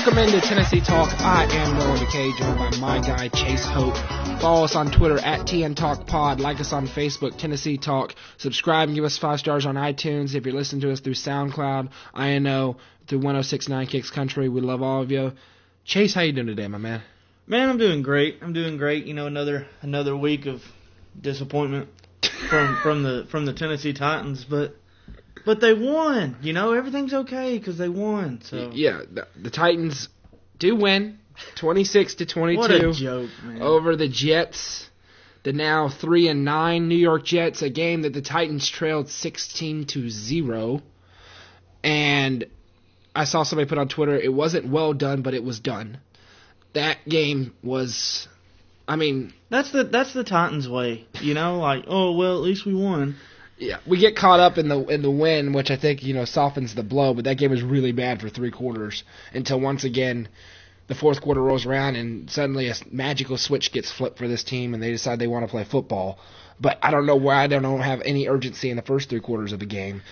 Welcome into Tennessee Talk. I am Noah McKay, joined by my guy Chase Hope. Follow us on Twitter at TNTalkPod. Like us on Facebook, Tennessee Talk. Subscribe and give us 5 stars on iTunes. If you're listening to us through SoundCloud, INO, through 106.9 Kicks Country, we love all of you. Chase, how you doing today, my man? Man, I'm doing great. You know, another week of disappointment from the Tennessee Titans, but they won. You know, everything's okay because they won. So yeah, the Titans do win, 26-22. What a joke, man! Over the Jets, the now 3-9 New York Jets, a game that the Titans trailed 16-0. And I saw somebody put on Twitter, it wasn't well done, but it was done. That game was, I mean, that's the Titans way. You know, like, oh well, at least we won. Yeah, we get caught up in the win, which I think, you know, softens the blow, but that game was really bad for 3 quarters until once again the fourth quarter rolls around and suddenly a magical switch gets flipped for this team and they decide they want to play football. But I don't know why they don't have any urgency in the first 3 quarters of the game.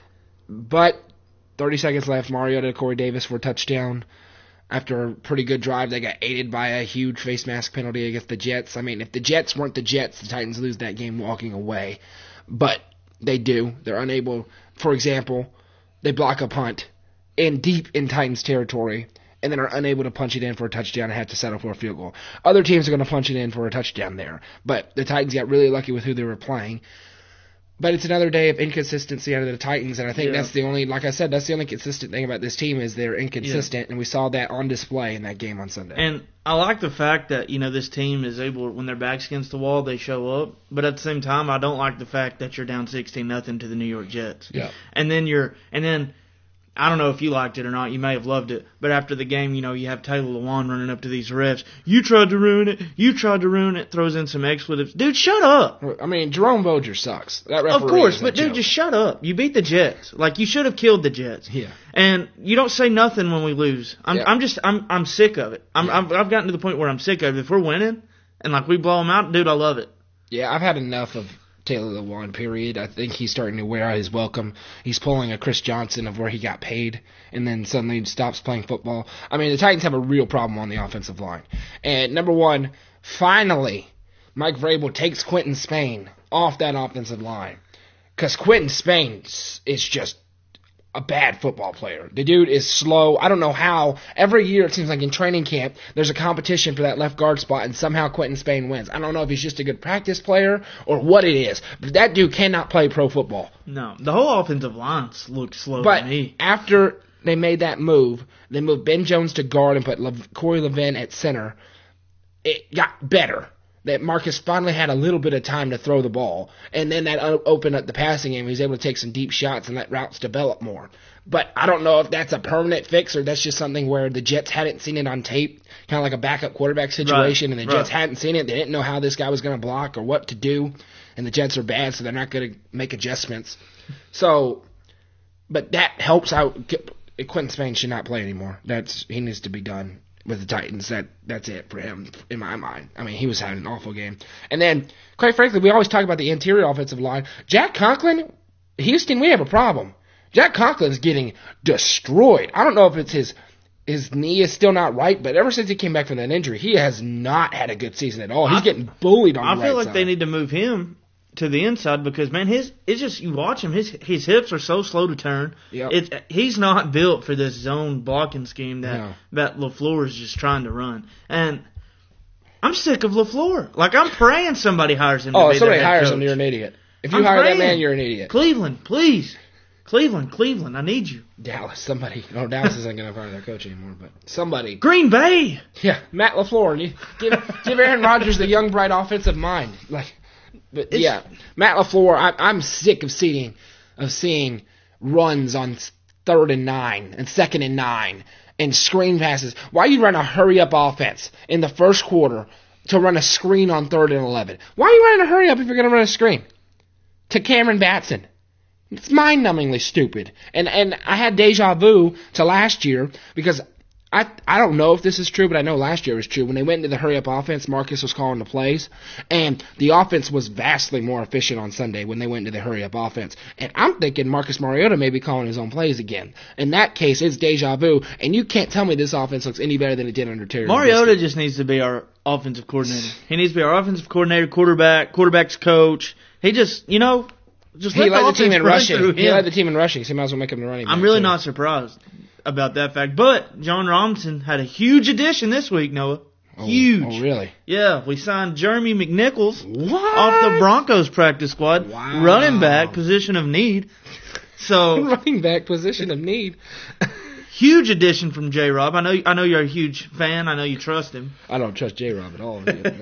But 30 seconds left, Mariota to Corey Davis for a touchdown. After a pretty good drive, they got aided by a huge face mask penalty against the Jets. I mean, if the Jets weren't the Jets, the Titans lose that game walking away. But they do. They're unable. For example, they block a punt deep in Titans territory and then are unable to punch it in for a touchdown and have to settle for a field goal. Other teams are going to punch it in for a touchdown there. But the Titans got really lucky with who they were playing. But it's another day of inconsistency out of the Titans, and I think that's the only, like I said, that's the only consistent thing about this team is they're inconsistent, and we saw that on display in that game on Sunday. And I like the fact that, you know, this team is able, when their back's against the wall, they show up. But at the same time, I don't like the fact that you're down 16-0 to the New York Jets. Yeah. And then I don't know if you liked it or not. You may have loved it. But after the game, you know, you have Taylor Lewan running up to these refs. You tried to ruin it. Throws in some expletives. Dude, shut up. I mean, Jerome Boger sucks. That referee of course, is but dude, just shut up. You beat the Jets. Like, you should have killed the Jets. Yeah. And you don't say nothing when we lose. I'm sick of it. I've gotten to the point where I'm sick of it. If we're winning and, like, we blow them out, dude, I love it. Yeah, I've had enough of Taylor Lewan, period. I think he's starting to wear out his welcome. He's pulling a Chris Johnson of where he got paid and then suddenly stops playing football. I mean, the Titans have a real problem on the offensive line. And number one, finally, Mike Vrabel takes Quentin Spain off that offensive line. Because Quentin Spain is just a bad football player. The dude is slow. I don't know how. Every year it seems like in training camp there's a competition for that left guard spot and somehow Quentin Spain wins. I don't know if he's just a good practice player or what it is. But that dude cannot play pro football. No. The whole offensive line looks slow to me. But after they made that move, they moved Ben Jones to guard and put Corey Levin at center. It got better. That Marcus finally had a little bit of time to throw the ball. And then that opened up the passing game. He was able to take some deep shots and let routes develop more. But I don't know if that's a permanent fix or that's just something where the Jets hadn't seen it on tape, kind of like a backup quarterback situation, and the Jets hadn't seen it. They didn't know how this guy was going to block or what to do. And the Jets are bad, so they're not going to make adjustments. So, but that helps out. Quentin Spain should not play anymore. He needs to be done with the Titans. That's it for him, in my mind. I mean, he was having an awful game. And then, quite frankly, we always talk about the interior offensive line. Jack Conklin, Houston, we have a problem. Jack Conklin's getting destroyed. I don't know if it's his knee is still not right, but ever since he came back from that injury, he has not had a good season at all. He's getting bullied on the right side. I feel like they need to move him to the inside because, man, it's just, you watch him, his hips are so slow to turn. Yep. He's not built for this zone blocking scheme that LaFleur is just trying to run. And I'm sick of LaFleur. Like, I'm praying somebody hires him to be their head somebody hires coach. him, you're an idiot. If you hire that man, you're an idiot. Cleveland, please. Cleveland, I need you. Dallas, somebody. No, Dallas isn't going to hire their coach anymore, but somebody. Green Bay. Yeah, Matt LaFleur. Give Aaron Rodgers the young, bright offensive mind. But yeah, Matt LaFleur, I'm sick of seeing runs on 3rd and 9 and 2nd and 9 and screen passes. Why you run a hurry-up offense in the first quarter to run a screen on 3rd and 11? Why are you running a hurry-up if you're going to run a screen? To Cameron Batson. It's mind-numbingly stupid. And I had deja vu to last year because I don't know if this is true, but I know last year it was true. When they went into the hurry-up offense, Marcus was calling the plays, and the offense was vastly more efficient on Sunday when they went into the hurry-up offense. And I'm thinking Marcus Mariota may be calling his own plays again. In that case, it's deja vu, and you can't tell me this offense looks any better than it did under Terry Mariota Trubisky. just needs to be our offensive coordinator. He needs to be our offensive coordinator, quarterback's coach. He just, He led the team in rushing. He led the team in rushing, so you might as well make him the running back. I'm really not surprised about that fact. But John Robinson had a huge addition this week, Noah. Huge. Oh, really? Yeah, we signed Jeremy McNichols What? off the Broncos practice squad. Wow. Running back, position of need. So Running back, position of need. huge addition from J-Rob. I know you're a huge fan. I know you trust him. I don't trust J-Rob at all.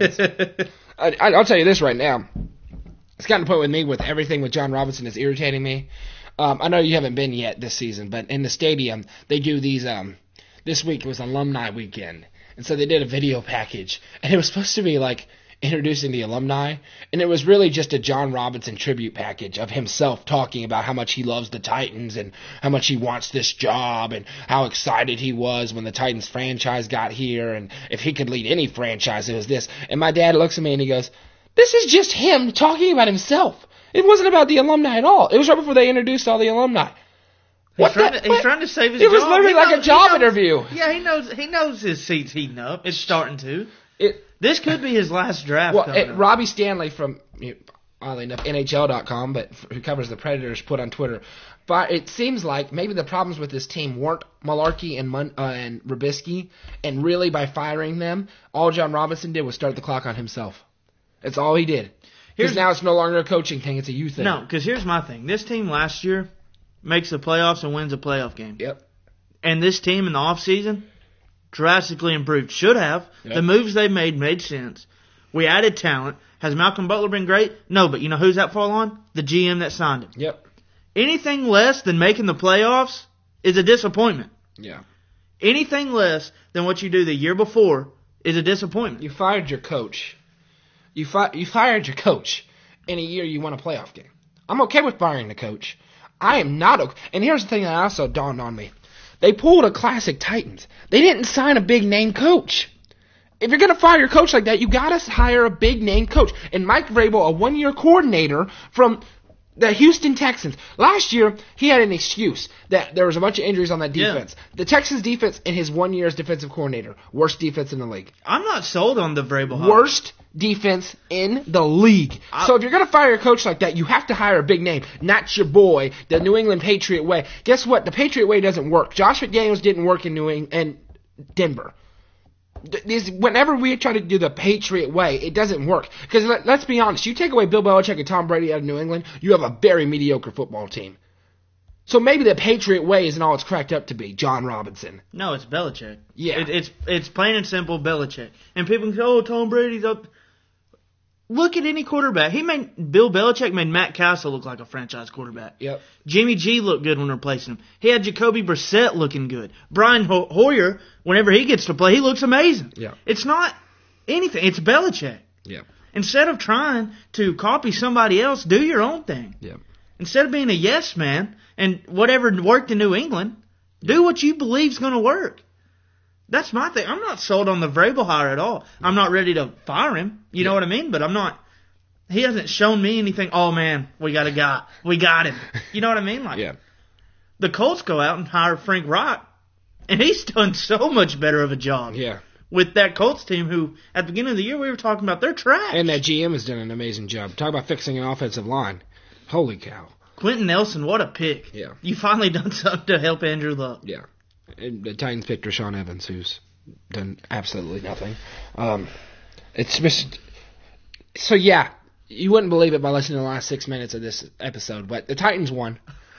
I'll tell you this right now. It's gotten to the point with me with everything with John Robinson is irritating me. I know you haven't been yet this season, but in the stadium, they do these, this week was alumni weekend. And so they did a video package. And it was supposed to be like introducing the alumni. And it was really just a John Robinson tribute package of himself talking about how much he loves the Titans and how much he wants this job and how excited he was when the Titans franchise got here. And if he could lead any franchise, it was this. And my dad looks at me and he goes, "This is just him talking about himself. It wasn't about the alumni at all. It was right before they introduced all the alumni." He's trying to save his It job. was literally like a job interview. Yeah, he knows his seat's heating up. It's starting to. This could be his last draft. Well, Robbie Stanley from, oddly enough, NHL.com, but who covers the Predators, put on Twitter, but it seems like maybe the problems with this team weren't Malarkey and Rubisky, and really by firing them, all John Robinson did was start the clock on himself. That's all he did. Because now it's no longer a coaching thing, it's a youth thing. No, because here's my thing. This team last year makes the playoffs and wins a playoff game. Yep. And this team in the offseason drastically improved. Should have. Yep. The moves they made sense. We added talent. Has Malcolm Butler been great? No, but you know who's that fall on? The GM that signed him. Yep. Anything less than making the playoffs is a disappointment. Yeah. Anything less than what you do the year before is a disappointment. You fired your coach. You fired your coach in a year you won a playoff game. I'm okay with firing the coach. I am not okay. And here's the thing that also dawned on me. They pulled a classic Titans. They didn't sign a big-name coach. If you're going to fire your coach like that, you got to hire a big-name coach. And Mike Vrabel, a one-year coordinator from the Houston Texans. Last year, he had an excuse that there was a bunch of injuries on that defense. Yeah. The Texans defense in his 1 year as defensive coordinator. Worst defense in the league. I'm not sold on the Vrabel hire. Worst defense in the league. So if you're going to fire a coach like that, you have to hire a big name, not your boy, the New England Patriot way. Guess what? The Patriot way doesn't work. Josh McDaniels didn't work in New England and Denver. Whenever we try to do the Patriot way, it doesn't work. Because let's be honest, you take away Bill Belichick and Tom Brady out of New England, you have a very mediocre football team. So maybe the Patriot way isn't all it's cracked up to be, John Robinson. No, it's Belichick. Yeah. It's plain and simple Belichick. And people can say, "Oh, Tom Brady's up." Look at any quarterback. Bill Belichick made Matt Castle look like a franchise quarterback. Yep. Jimmy G looked good when replacing him. He had Jacoby Brissett looking good. Brian Hoyer, whenever he gets to play, he looks amazing. Yeah. It's not anything. It's Belichick. Yeah. Instead of trying to copy somebody else, do your own thing. Yeah. Instead of being a yes man and whatever worked in New England, do what you believe is going to work. That's my thing. I'm not sold on the Vrabel hire at all. I'm not ready to fire him. You know what I mean? But I'm not. He hasn't shown me anything. Oh man, we got a guy. We got him. You know what I mean? Like, yeah. The Colts go out and hire Frank Reich, and he's done so much better of a job. Yeah. With that Colts team, who at the beginning of the year we were talking about, they're trash. And that GM has done an amazing job. Talk about fixing an offensive line. Holy cow. Quentin Nelson, what a pick. Yeah. You finally done something to help Andrew Luck. Yeah. And the Titans picked Rashawn Evans, who's done absolutely nothing. It's just... So, yeah, you wouldn't believe it by listening to the last 6 minutes of this episode, but the Titans won.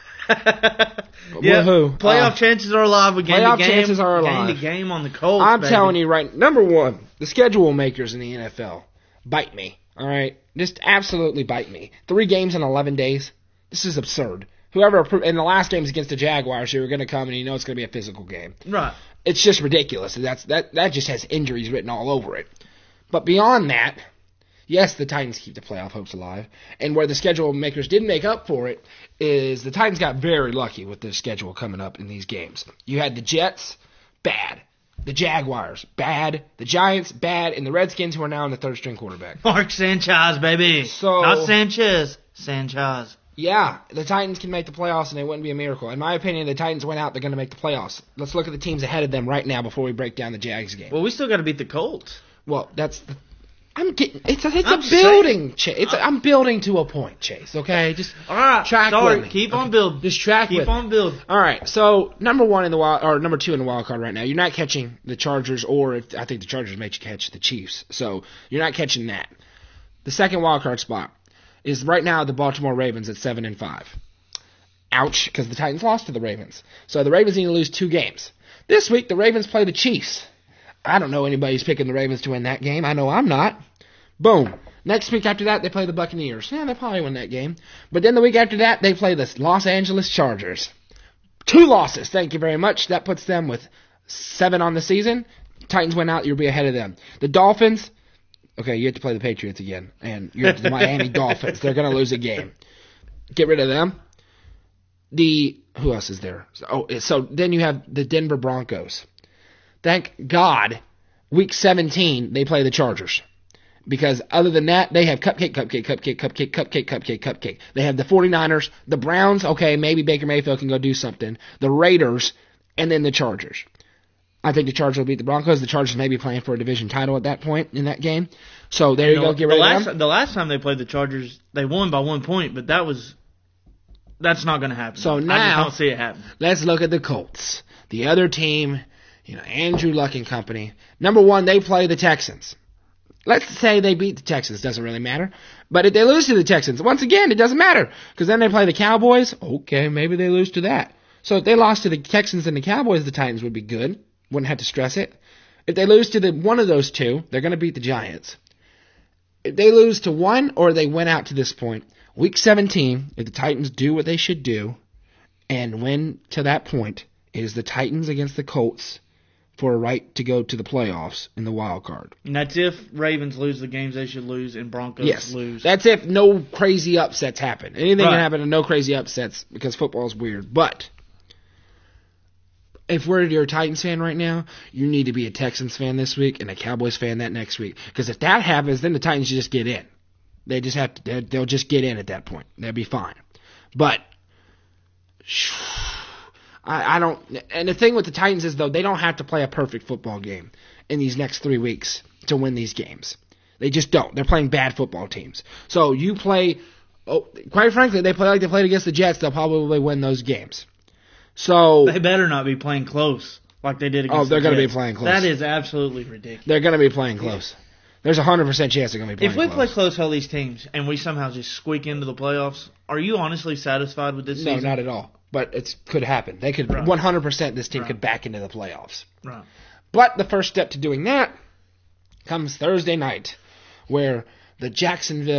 Woohoo. Playoff chances are alive. We gained playoff the game. chances are alive. Gained the game on the Colts, I'm baby. telling you right, number one, the schedule makers in the NFL bite me, all right? Just absolutely bite me. 3 games in 11 days. This is absurd. Whoever in the last game is against the Jaguars, you're going to come and you know it's going to be a physical game. Right. It's just ridiculous. That just has injuries written all over it. But beyond that, yes, the Titans keep the playoff hopes alive. And where the schedule makers didn't make up for it is the Titans got very lucky with their schedule coming up in these games. You had the Jets, bad. The Jaguars, bad. The Giants, bad. And the Redskins, who are now in the third-string quarterback. Mark Sanchez, baby. So, not Sanchez. Sanchez. Yeah, the Titans can make the playoffs, and it wouldn't be a miracle. In my opinion, the Titans went out, they're going to make the playoffs. Let's look at the teams ahead of them right now before we break down the Jags game. Well, we still got to beat the Colts. Well, it's building, Chase. I'm building to a point, Chase. Okay, just all right. Track sorry, with me. Keep on building. Just track with me. Keep on building. All right. So number 2 in the wild card right now. You're not catching the Chargers, or I think the Chargers make you catch the Chiefs. So you're not catching that. The second wild card spot is right now the Baltimore Ravens at 7-5. Ouch, because the Titans lost to the Ravens. So the Ravens need to lose 2 games. This week the Ravens play the Chiefs. I don't know anybody's picking the Ravens to win that game. I know I'm not. Boom. Next week after that, they play the Buccaneers. Yeah, they probably win that game. But then the week after that, they play the Los Angeles Chargers. 2 losses. Thank you very much. That puts them with 7 on the season. Titans win out. You'll be ahead of them. The Dolphins. Okay, you have to play the Patriots again. And you're the Miami Dolphins. They're going to lose a game. Get rid of them. Who else is there? So then you have the Denver Broncos. Thank God, week 17, they play the Chargers. Because other than that, they have cupcake. They have the 49ers, the Browns, okay, maybe Baker Mayfield can go do something, the Raiders, and then the Chargers. I think the Chargers will beat the Broncos. The Chargers may be playing for a division title at that point in that game. So there you go, get rid of them. The last time they played the Chargers, they won by 1 point, but that's not going to happen. So now, I just don't see it happen. Let's look at the Colts. The other team, Andrew Luck and company. Number 1, they play the Texans. Let's say they beat the Texans. Doesn't really matter. But if they lose to the Texans, once again, it doesn't matter. Because then they play the Cowboys. Okay, maybe they lose to that. So if they lost to the Texans and the Cowboys, the Titans would be good. Wouldn't have to stress it. If they lose to one of those two, they're going to beat the Giants. If they lose to one or they win out to this point, week 17, if the Titans do what they should do and win to that point, it is the Titans against the Colts for a right to go to the playoffs in the wild card. And that's if Ravens lose the games they should lose and Broncos lose. That's if no crazy upsets happen. Anything can happen and no crazy upsets because football is weird. But if you're a Titans fan right now, you need to be a Texans fan this week and a Cowboys fan that next week. Because if that happens, then the Titans just get in. They just have to. They'll just get in at that point. They'll be fine. But I don't. And the thing with the Titans is, though, they don't have to play a perfect football game in these next 3 weeks to win these games. They just don't. They're playing bad football teams. So you play. Quite frankly, they play like they played against the Jets. They'll probably win those games. So they better not be playing close like they did against the Jets. They're going to be playing close. That is absolutely ridiculous. They're going to be playing close. There's a 100% chance they're going to be playing close. If we play close all these teams and we somehow just squeak into the playoffs, are you honestly satisfied with this season? No, not at all. But it could happen. They could 100%. This team could back into the playoffs. Right. But the first step to doing that comes Thursday night, where the Jaguars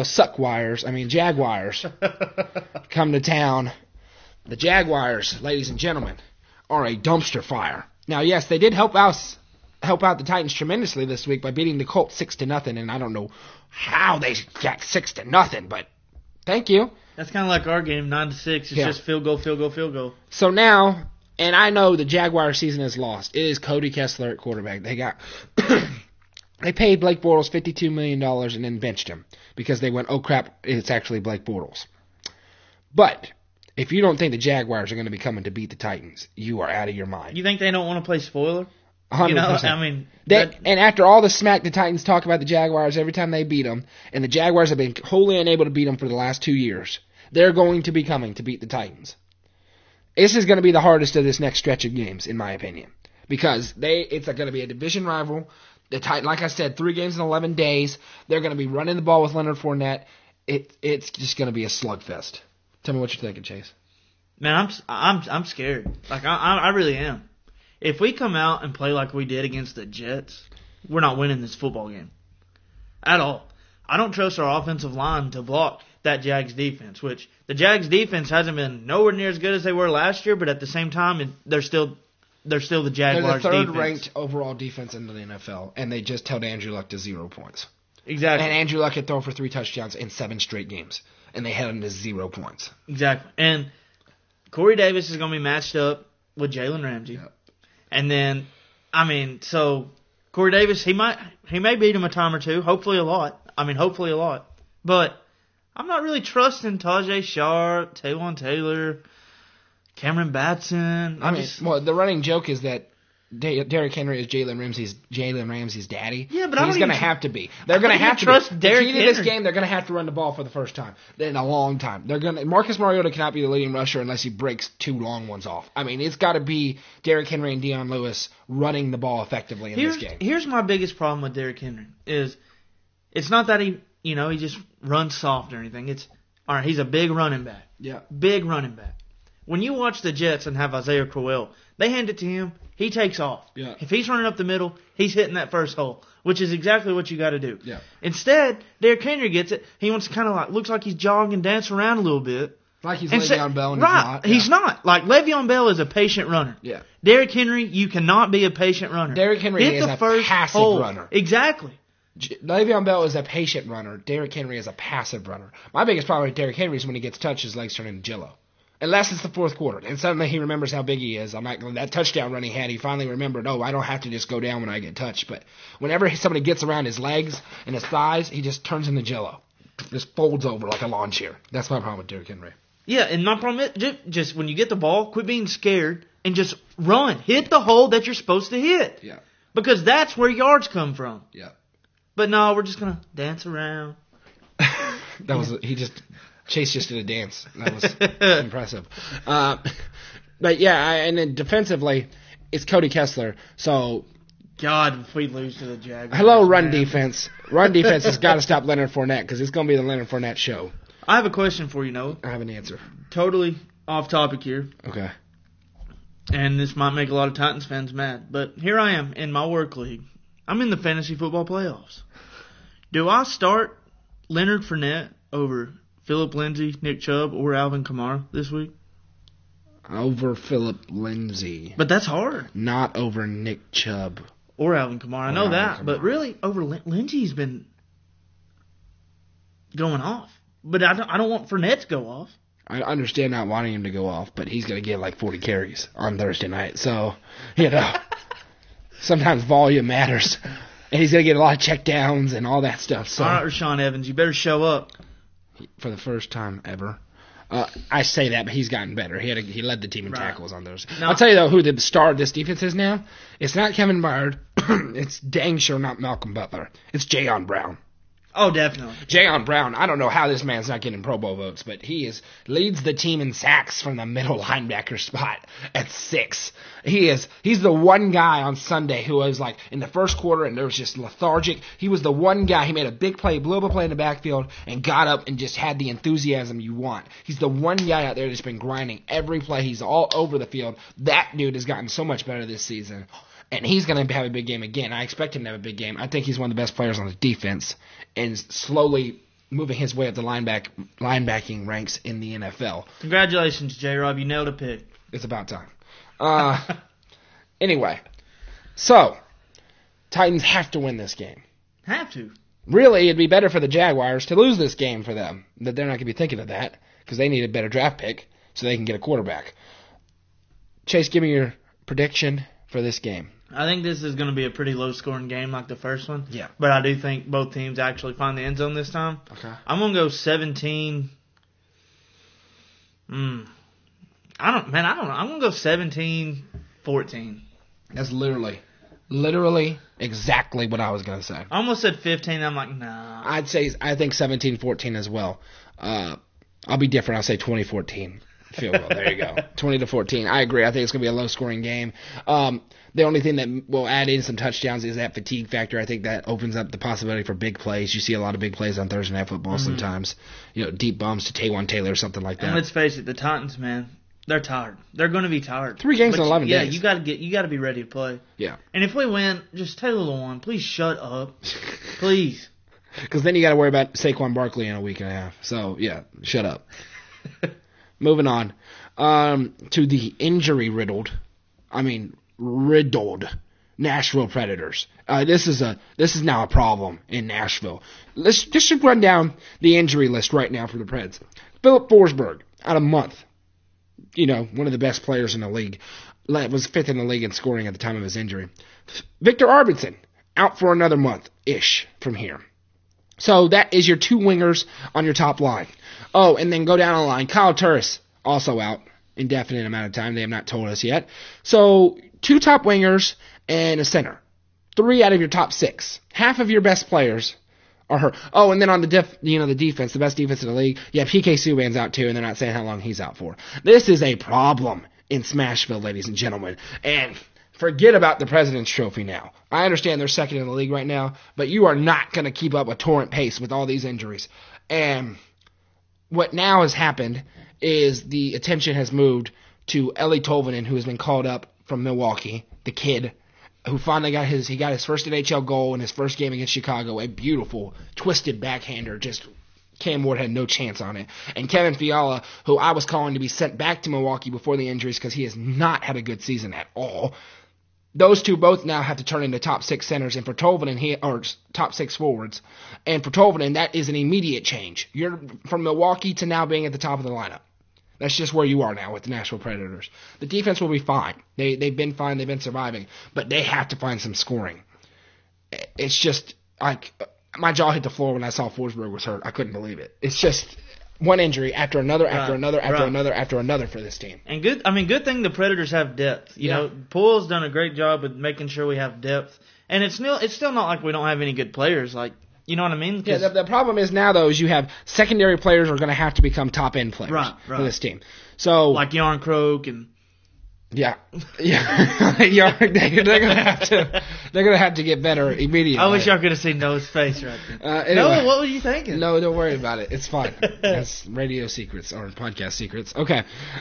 come to town. The Jaguars, ladies and gentlemen, are a dumpster fire. Now, yes, they did help out the Titans tremendously this week by beating the Colts 6-0, and I don't know how they got 6-0, but thank you. That's kind of like our game, 9-6. It's just field goal, field goal, field goal. So now, and I know the Jaguar season is lost. It is Cody Kessler at quarterback. They paid Blake Bortles $52 million and then benched him because they went, oh crap, it's actually Blake Bortles. But if you don't think the Jaguars are going to be coming to beat the Titans, you are out of your mind. You think they don't want to play spoiler? 100%. And after all the smack the Titans talk about the Jaguars every time they beat them, and the Jaguars have been wholly unable to beat them for the last 2 years, they're going to be coming to beat the Titans. This is going to be the hardest of this next stretch of games, in my opinion, because it's going to be a division rival. The Titans, like I said, 3 games in 11 days. They're going to be running the ball with Leonard Fournette. It's just going to be a slugfest. Tell me what you're thinking, Chase. Man, I'm scared. Like I really am. If we come out and play like we did against the Jets, we're not winning this football game at all. I don't trust our offensive line to block that Jags defense, which the Jags defense hasn't been nowhere near as good as they were last year, but at the same time, they're still the Jaguars' defense. They're the 3rd-ranked overall defense in the NFL, and they just held Andrew Luck to 0 points. Exactly. And Andrew Luck had thrown for 3 touchdowns in 7 straight games, and they held him to 0 points. Exactly. And Corey Davis is going to be matched up with Jalen Ramsey. Yep. And then I mean, so Corey Davis, he may beat him a time or two. Hopefully a lot. But I'm not really trusting Tajay Sharp, Taywan Taylor, Cameron Batson. The running joke is that Derrick Henry is Jalen Ramsey's daddy. Yeah, but he's going to have to be. They're going to have to trust Derrick Henry. This game, they're going to have to run the ball for the first time in a long time. Marcus Mariota cannot be the leading rusher unless he breaks 2 long ones off. I mean, it's got to be Derrick Henry and Deion Lewis running the ball effectively in this game. Here's my biggest problem with Derrick Henry is it's not that he just runs soft or anything. It's all right. He's a big running back. Yeah, big running back. When you watch the Jets and have Isaiah Crowell, they hand it to him. He takes off. Yeah. If he's running up the middle, he's hitting that first hole, which is exactly what you got to do. Yeah. Instead, Derrick Henry gets it. He wants to kind of looks like he's jogging, dancing around a little bit. Like he's Le'Veon Bell, and right, he's not. Like Le'Veon Bell is a patient runner. Yeah. Derrick Henry, you cannot be a patient runner. Derrick Henry Hit is the a first passive hole. runner. Exactly. Le'Veon Bell is a patient runner. Derrick Henry is a passive runner. My biggest problem with Derrick Henry is when he gets touched, his legs turn into jello. Unless it's the fourth quarter, and suddenly he remembers how big he is. That touchdown run he had, he finally remembered, I don't have to just go down when I get touched. But whenever somebody gets around his legs and his thighs, he just turns into jello. Just folds over like a lawn chair. That's my problem with Derrick Henry. Yeah, and my problem is just when you get the ball, quit being scared and just run. Hit the hole that you're supposed to hit. Yeah. Because that's where yards come from. Yeah. But no, we're just going to dance around. Chase just did a dance. That was impressive. But yeah, and then defensively, it's Cody Kessler. So, God, if we lose to the Jaguars. Hello, run defense. Run defense has got to stop Leonard Fournette because it's going to be the Leonard Fournette show. I have a question for you, Noah. I have an answer. Totally off topic here. Okay. And this might make a lot of Titans fans mad, but here I am in my work league. I'm in the fantasy football playoffs. Do I start Leonard Fournette over Phillip Lindsay, Nick Chubb, or Alvin Kamara this week? Over Phillip Lindsay. But that's hard. Not over Nick Chubb. Or Alvin Kamara. I know that. But really, over Lindsay's been going off. But I don't want Fournette to go off. I understand not wanting him to go off, but he's going to get like 40 carries on Thursday night. So, sometimes volume matters. And he's going to get a lot of check downs and all that stuff. So. All right, Rashaan Evans, you better show up. For the first time ever. I say that, but he's gotten better. He led the team in tackles on those. No. I'll tell you, though, who the star of this defense is now. It's not Kevin Byard. It's dang sure not Malcolm Butler. It's Jayon Brown. Oh, definitely. Jayon Brown, I don't know how this man's not getting Pro Bowl votes, but he leads the team in sacks from the middle linebacker spot at 6. He's the one guy on Sunday who was like in the first quarter and there was just lethargic. He was the one guy. He made a big play, blew up a play in the backfield, and got up and just had the enthusiasm you want. He's the one guy out there that's been grinding every play. He's all over the field. That dude has gotten so much better this season. And he's going to have a big game again. I expect him to have a big game. I think he's one of the best players on the defense and slowly moving his way up the linebacking ranks in the NFL. Congratulations, J-Rob. You nailed a pick. It's about time. Anyway, so Titans have to win this game. Have to. Really, it'd be better for the Jaguars to lose this game for them. But they're not going to be thinking of that because they need a better draft pick so they can get a quarterback. Chase, give me your prediction for this game. I think this is going to be a pretty low-scoring game like the first one. Yeah. But I do think both teams actually find the end zone this time. Okay. I'm going to go 17. I don't know. I'm going to go 17-14. That's literally exactly what I was going to say. I almost said 15. I'm like, nah. I think 17-14 as well. I'll be different. I'll say 20-14. Field goal. There you go. 20-14. I agree. I think it's going to be a low-scoring game. The only thing that will add in some touchdowns is that fatigue factor. I think that opens up the possibility for big plays. You see a lot of big plays on Thursday Night Football sometimes. Deep bombs to Taywan Taylor or something like that. And let's face it, the Titans, man, they're tired. They're going to be tired. 3 games in 11 days. Yeah, you got to be ready to play. Yeah. And if we win, just Taylor Lewan, please shut up. Please. Because then you got to worry about Saquon Barkley in a week and a half. So, yeah, shut up. Moving on to the injury-riddled Nashville Predators. This is now a problem in Nashville. Let's just run down the injury list right now for the Preds. Philip Forsberg, out a month. One of the best players in the league. was 5th in the league in scoring at the time of his injury. Victor Arvidsson, out for another month-ish from here. So that is your 2 wingers on your top line. Oh, and then go down the line. Kyle Turris, also out. Indefinite amount of time. They have not told us yet. So 2 top wingers and a center. 3 out of your top 6. Half of your best players are hurt. Oh, and then on the defense, the best defense in the league, yeah, PK Subban's out too, and they're not saying how long he's out for. This is a problem in Smashville, ladies and gentlemen. And forget about the President's Trophy now. I understand they're 2nd in the league right now, but you are not going to keep up a torrent pace with all these injuries. And what now has happened is the attention has moved to Eeli Tolvanen, who has been called up from Milwaukee, the kid who finally got his first NHL goal in his first game against Chicago, a beautiful, twisted backhander, just Cam Ward had no chance on it. And Kevin Fiala, who I was calling to be sent back to Milwaukee before the injuries because he has not had a good season at all. Those 2 both now have to turn into top 6 centers, and for Tolvanen, or top 6 forwards. And for Tolvanen, that is an immediate change. You're from Milwaukee to now being at the top of the lineup. That's just where you are now with the Nashville Predators. The defense will be fine. They've been fine. They've been surviving. But they have to find some scoring. It's just like my jaw hit the floor when I saw Forsberg was hurt. I couldn't believe it. It's just one injury after another, after another for this team. And good thing the Predators have depth. You know, Poyle's done a great job with making sure we have depth. And it's still not like we don't have any good players. Like, you know what I mean? Yeah, the problem is now, though, is you have secondary players are going to have to become top-end players for this team. So like Jarn Krok and... Yeah. they're gonna have to get better immediately. I wish y'all could have seen Noah's face right there. Anyway, Noah, what were you thinking? No, don't worry about it. It's fine. That's radio secrets or podcast secrets. Okay.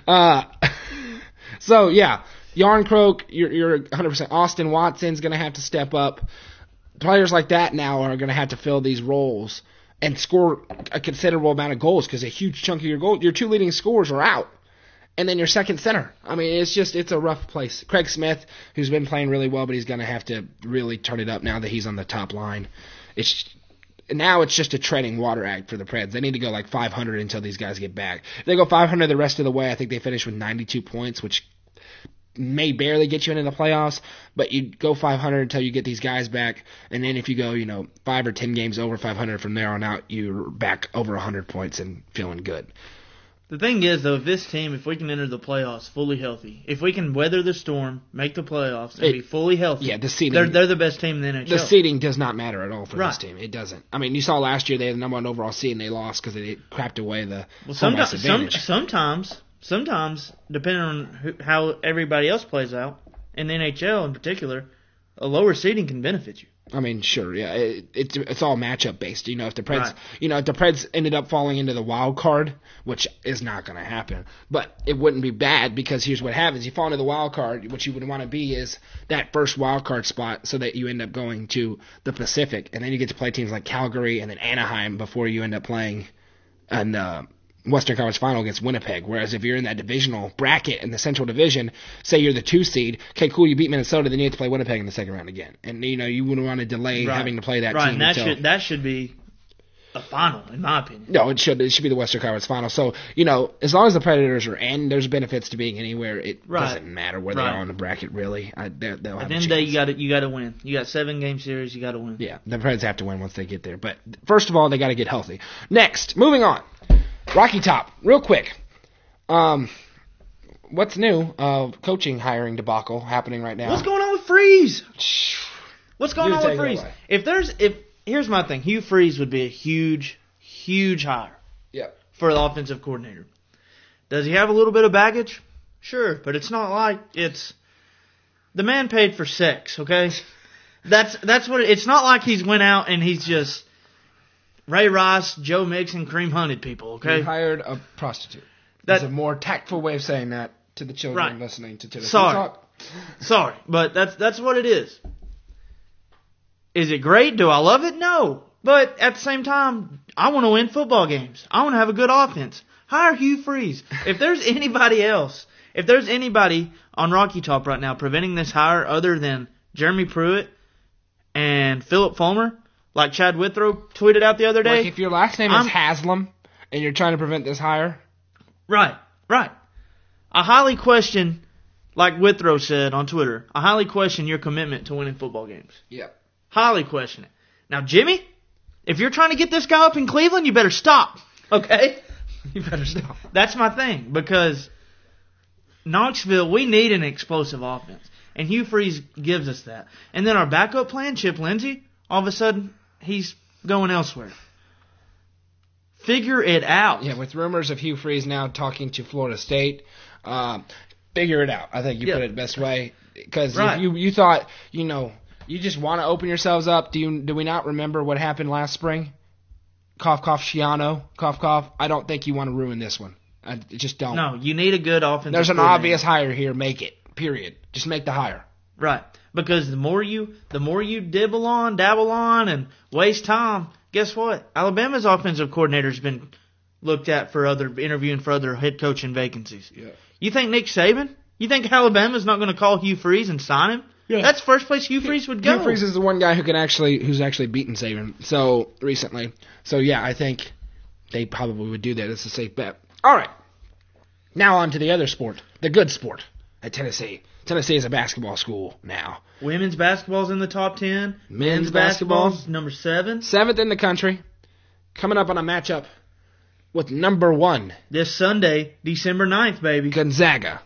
So yeah, Jarn Krok, you're 100%. Austin Watson's gonna have to step up. Players like that now are gonna have to fill these roles and score a considerable amount of goals because a huge chunk of your 2 leading scorers are out. And then your second center. I mean, it's a rough place. Craig Smith, who's been playing really well, but he's going to have to really turn it up now that he's on the top line. Now it's just a treading water act for the Preds. They need to go like 500 until these guys get back. If they go 500 the rest of the way, I think they finish with 92 points, which may barely get you into the playoffs, but you go 500 until you get these guys back, and then if you go, 5 or 10 games over 500 from there on out, you're back over 100 points and feeling good. The thing is, though, if we can enter the playoffs fully healthy, if we can weather the storm, make the playoffs, and be fully healthy, the seeding, they're the best team in the NHL. The seeding does not matter at all for this team. It doesn't. I mean, you saw last year they had the number 1 overall seed and they lost because they crapped away the home ice advantage. Sometimes, depending on how everybody else plays out, in the NHL in particular, a lower seeding can benefit you. I mean, sure, yeah. It's all matchup based. If the Preds, if the Preds ended up falling into the wild card, which is not going to happen, but it wouldn't be bad because here's what happens: you fall into the wild card. What you would want to be is that first wild card spot, so that you end up going to the Pacific, and then you get to play teams like Calgary and then Anaheim before you end up playing an Western Conference Final against Winnipeg. Whereas if you're in that divisional bracket in the Central Division, say you're the 2 seed, okay, cool, you beat Minnesota, then you have to play Winnipeg in the second round again. And, you wouldn't want to delay having to play that team. Right, that should be a final, in my opinion. No, it should be the Western Conference Final. So, as long as the Predators are in, there's benefits to being anywhere. It doesn't matter where they are on the bracket, really. They'll have At the end of the day, you got to win. You got 7-game series, you got to win. Yeah, the Preds have to win once they get there. But first of all, they got to get healthy. Next, moving on. Rocky Top, real quick. What's new? Coaching hiring debacle happening right now. What's going on with Freeze? What's going on with Freeze? Here's my thing. Hugh Freeze would be a huge, huge hire. Yeah. For the offensive coordinator. Does he have a little bit of baggage? Sure, but it's not like it's the man paid for sex. Okay, that's what it's not like he's went out and he's just Ray Rice, Joe Mixon, cream hunted people, okay? He hired a prostitute. That's a more tactful way of saying that to the children listening to Tennessee Talk. Sorry, but that's what it is. Is it great? Do I love it? No. But at the same time, I want to win football games. I want to have a good offense. Hire Hugh Freeze. If there's anybody on Rocky Top right now preventing this hire other than Jeremy Pruitt and Philip Fulmer, like Chad Withrow tweeted out the other day. Like if your last name is Haslam and you're trying to prevent this hire? Right. I highly question like Withrow said on Twitter, I highly question your commitment to winning football games. Yep. Highly question it. Now, Jimmy, if you're trying to get this guy up in Cleveland, you better stop. Okay? You better stop. That's my thing, because Knoxville, we need an explosive offense. And Hugh Freeze gives us that. And then our backup plan, Chip Lindsey, all of a sudden, he's going elsewhere. Figure it out. Yeah, with rumors of Hugh Freeze now talking to Florida State, figure it out. I think you put it the best way. Because if you thought, you just want to open yourselves up. Do we not remember what happened last spring? Cough, cough, Schiano. Cough, cough. I don't think you want to ruin this one. I just don't. No, you need a good offensive There's an coordinator. obvious hire here. Make it. Period. Just make the hire. Right. Because the more you dabble on, and waste time, guess what? Alabama's offensive coordinator's been looked at for interviewing for other head coaching vacancies. Yeah. You think Nick Saban? You think Alabama's not going to call Hugh Freeze and sign him? Yeah. That's the first place Hugh Freeze would go. Hugh Freeze is the one guy who's actually beaten Saban recently. So yeah, I think they probably would do that. It's a safe bet. All right. Now on to the other sport, the good sport at Tennessee. Tennessee is a basketball school now. Women's basketball's in the top 10. Men's basketball's number 7. 7th in the country. Coming up on a matchup with number 1. This Sunday, December 9th, baby. Gonzaga.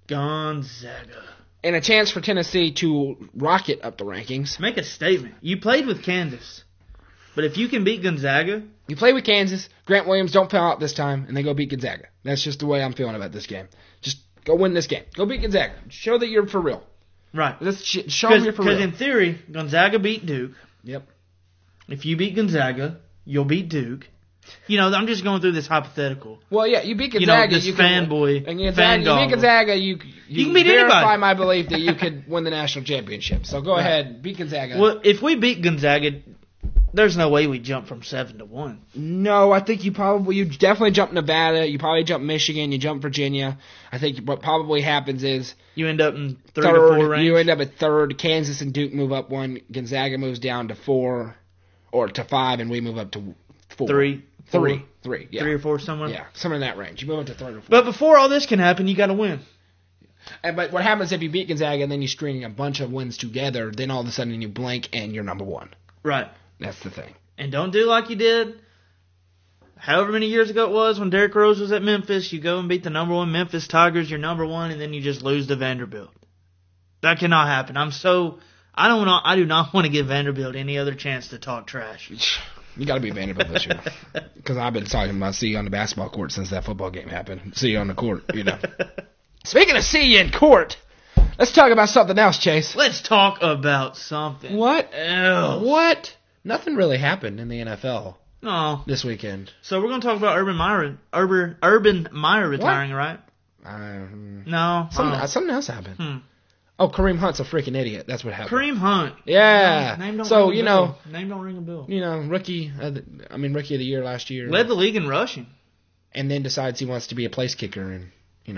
Gonzaga. And a chance for Tennessee to rocket up the rankings. Make a statement. You played with Kansas. But if you can beat Gonzaga... You play with Kansas. Grant Williams don't foul out this time, and they go beat Gonzaga. That's just the way I'm feeling about this game. Just go win this game. Go beat Gonzaga. Show that you're for real. Right. Show them you're for real. Because in theory, Gonzaga beat Duke. Yep. If you beat Gonzaga, you'll beat Duke. I'm just going through this hypothetical. Well, yeah, you beat Gonzaga. This fanboy. You beat Gonzaga, you can beat verify anybody. my belief that you could win the national championship. So go ahead, beat Gonzaga. Well, if we beat Gonzaga, there's no way we jump from 7 to 1. No, I think you definitely jump Nevada. You probably jump Michigan. You jump Virginia. I think what probably happens is you end up in 3 third, to 4 range. You end up at 3rd. Kansas and Duke move up 1. Gonzaga moves down to 4 or to 5, and we move up to 4. 3. 3. 3. Yeah. 3 or 4 somewhere. Yeah, somewhere in that range. You move up to 3rd or 4th. But before all this can happen, you got to win. But what happens if you beat Gonzaga and then you string a bunch of wins together? Then all of a sudden you blink and you're number 1. Right. That's the thing. And don't do like you did however many years ago it was when Derrick Rose was at Memphis. You go and beat the number 1 Memphis Tigers, you're number 1, and then you just lose to Vanderbilt. That cannot happen. I do not want to give Vanderbilt any other chance to talk trash. You got to beat Vanderbilt this year. Because I've been talking about see you on the basketball court since that football game happened. See you on the court, Speaking of see you in court, let's talk about something else, Chase. Let's talk about something. What else? What? Nothing really happened in the NFL this weekend. So we're going to talk about Urban Meyer retiring, right? No. Something else happened. Oh, Kareem Hunt's a freaking idiot. That's what happened. Kareem Hunt. Yeah. Name don't so, ring a bell. Name don't ring a bell. Rookie of the year last year. Led the league in rushing. And then decides he wants to be a place kicker and,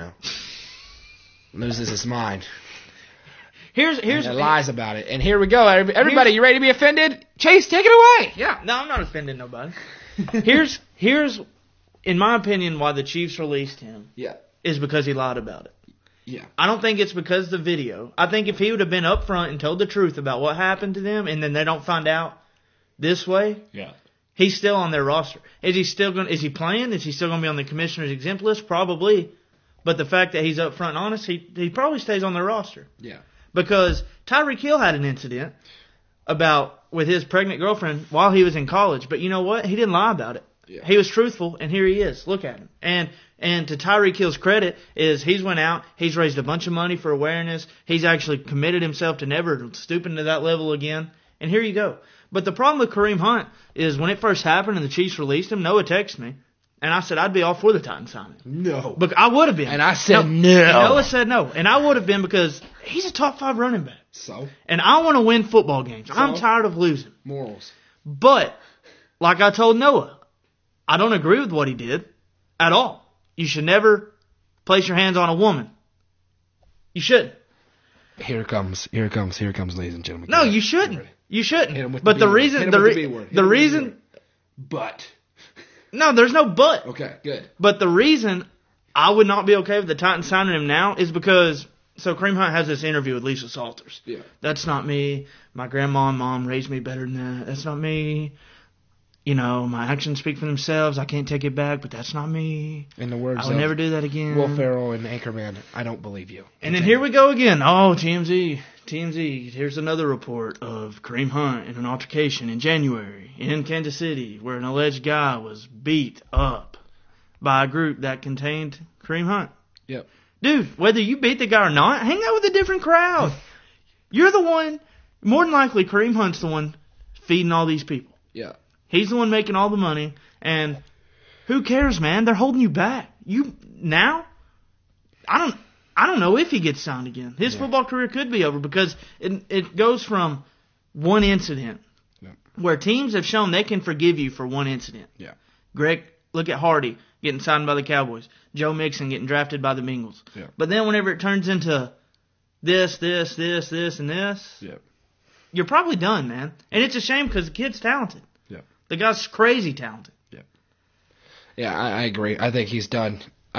loses his mind. Here's lies about it. And here we go. Everybody, you ready to be offended? Chase, take it away. Yeah. No, I'm not offending nobody. Here's in my opinion why the Chiefs released him. Yeah. Is because he lied about it. Yeah. I don't think it's because of the video. I think if he would have been upfront and told the truth about what happened to them and then they don't find out this way. Yeah. He's still on their roster. Is he playing? Is he still going to be on the commissioner's exempt list? Probably. But the fact that he's upfront and honest, he probably stays on their roster. Yeah. Because Tyreek Hill had an incident with his pregnant girlfriend while he was in college. But you know what? He didn't lie about it. Yeah. He was truthful, and here he is. Look at him. And to Tyreek Hill's credit is he's went out, he's raised a bunch of money for awareness. He's actually committed himself to never stooping to that level again. And here you go. But the problem with Kareem Hunt is when it first happened and the Chiefs released him, Noah texted me. And I said I'd be all for the Titans signing. No. But I would have been. And I said no. Noah said no. And I would have been because he's a top 5 running back. So? And I want to win football games. So? I'm tired of losing. Morals. But, like I told Noah, I don't agree with what he did at all. You should never place your hands on a woman. You shouldn't. Here it comes, ladies and gentlemen. No, you shouldn't. You shouldn't. But the reason, But. No, there's no but. Okay, good. But the reason I would not be okay with the Titans signing him now is because So Kareem Hunt has this interview with Lisa Salters. Yeah. That's not me. My grandma and mom raised me better than that. That's not me. You know, my actions speak for themselves. I can't take it back, but that's not me. In the words I would never do that again. Will Ferrell and Anchorman, I don't believe you. And then here we go again. Oh, TMZ. Here's another report of Kareem Hunt in an altercation in January in Kansas City where an alleged guy was beat up by a group that contained Kareem Hunt. Yep. Dude, whether you beat the guy or not, hang out with a different crowd. You're the one, more than likely Kareem Hunt's the one feeding all these people. Yeah. He's the one making all the money, and who cares, man? They're holding you back. I don't know if he gets signed again. His football career could be over because it goes from one incident where teams have shown they can forgive you for one incident. Yeah. Greg, look at Hardy getting signed by the Cowboys. Joe Mixon getting drafted by the Bengals. Yeah. But then whenever it turns into this, and this, Yeah. you're probably done, man. And it's a shame because the kid's talented. Yeah. The guy's crazy talented. Yeah, I agree. I think he's done.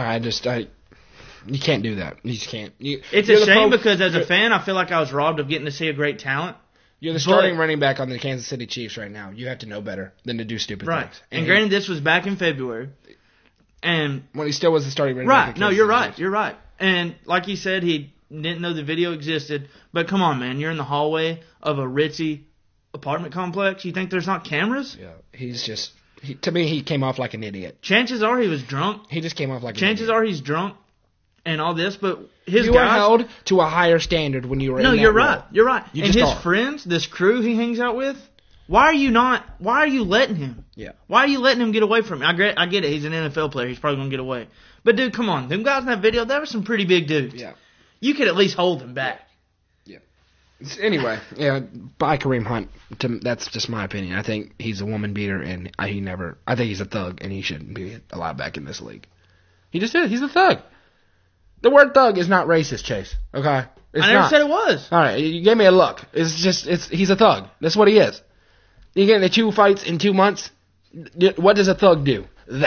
You can't do that. You just can't. It's a shame because as a fan, I feel like I was robbed of getting to see a great talent. You're the starting running back on the Kansas City Chiefs right now. You have to know better than to do stupid things. And granted, this was back in February. And when he still was the starting running back. Right. No, you're right. You're right. And like he said, he didn't know the video existed. But come on, man. You're in the hallway of a ritzy apartment complex. You think there's not cameras? Yeah. He's just... to me, he came off like an idiot. Chances are he was drunk. He just came off like an Chances idiot. are he's drunk and all this, but his you guys... were held to a higher standard when you were in that No, you're role. right. You're right. You and just his are. friends, this crew he hangs out with, why are you letting him? Yeah. Why are you letting him get away from it? I get it. He's an NFL player. He's probably going to get away. But, dude, come on. Them guys in that video, that were some pretty big dudes. Yeah. You could at least hold them back. Yeah. Anyway, by Kareem Hunt. That's just my opinion. I think he's a woman beater, and I think he's a thug, and he shouldn't be allowed back in this league. He just is. He's a thug. The word thug is not racist, Chase. Okay? It's I never not. said it was. All right, you gave me a look. He's a thug. That's what he is. You get into 2 fights in 2 months. What does a thug do?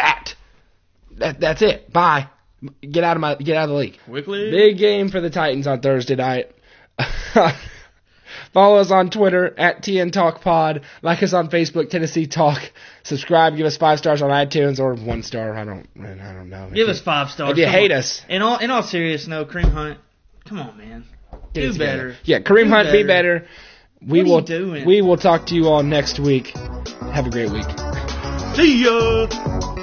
That's it. Bye. Get out of the league. Quickly. Big game for the Titans on Thursday night. Follow us on Twitter at TN Talk Pod. Like us on Facebook, Tennessee Talk. Subscribe. Give us 5 stars on iTunes or 1 star. I don't know. Give us 5 stars. If you hate us, In all seriousness, no, Kareem Hunt. Come on, man. Do better. Yeah, Kareem Hunt, be better. What are you doing? We will talk to you all next week. Have a great week. See ya.